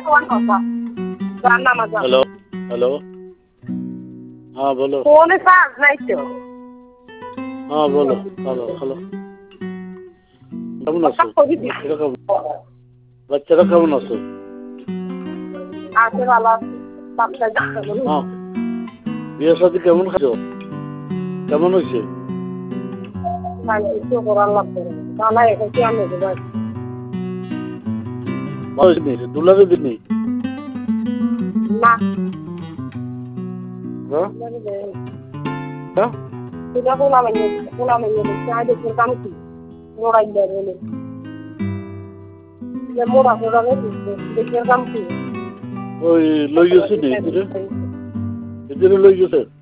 কোন কথা জানা মজা हेलो हेलो हाँ बोलो ফোনে চার্জ নাই তো हाँ बोलो हेलो हेलो কেমন আছো বাচ্চারা কেমন আছো আছে ভালো বাচ্চা যাচ্ছে হ্যাঁ বিয়ের সাথে কেমন খাচ্ছ কেমন হয়েছে শান্তি করার লাগবে তাহলে এটা কি আমি দেবো ভালো হয়েছে দুলারে দিনই না হ্যাঁ হ্যাঁ সেটা পোলা মেয়ে চাই দেখে কাম কি মোড়াই দেবে মোড়া মোড়া দেখে কাম কি ওই লই গেছি নি এদিরে লই গেছে